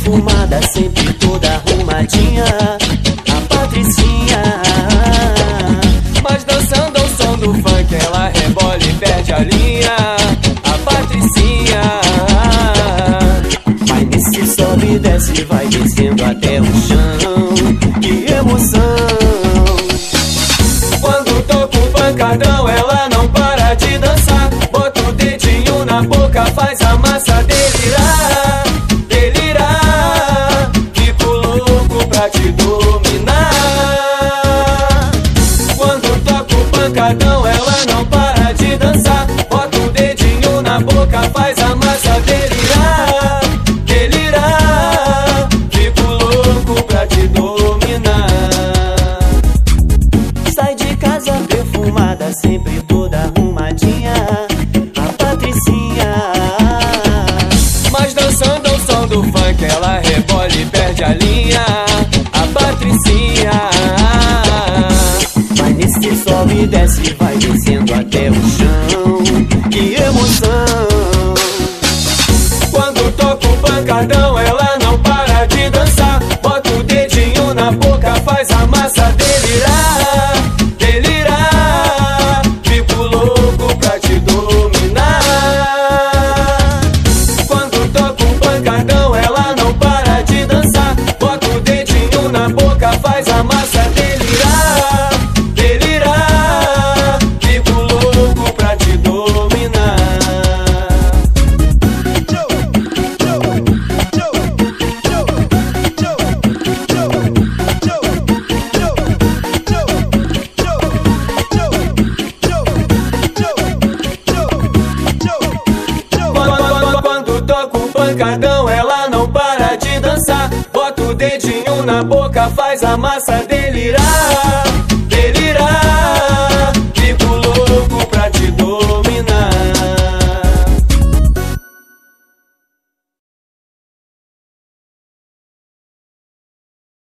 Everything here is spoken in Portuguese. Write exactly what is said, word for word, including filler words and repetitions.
perfumada, sempre toda arrumadinha, a Patricinha. Mas dançando ao som do funk ela rebola e perde a linha, a Patricinha. Vai nesse sobe e desce, vai descendo até o chão, que emoção. Quando toca o pancadão ela não para de dançar, bota o dedinho na boca, faz a massa delirar, delirar. Fico louco pra te dominar. Quando toca o pancadão ela não para de dançar, bota o dedinho na boca, faz a massa delirar, delirar. Fico louco pra te dominar. Sai de casa perfumada, sempre toda arrumadinha, a Patricinha. Mas dançando ao som do funk ela rebola e perde a linha, a Patricinha. Vai nesse sobe e desce, vai descendo até o chão, que emoção. Quando toca o pancadão ela não para de dançar, bota o dedinho na boca, faz a massa delirar, delirar. Fico louco pra te dominar. Quando toca o pancadão ela não para de dançar, bota o dedinho na boca, faz a massa delirar, delirar. Fico louco pra te dominar. Quando toca o pancadão ela não para de dançar, bota o dedinho na boca, faz a massa delirar.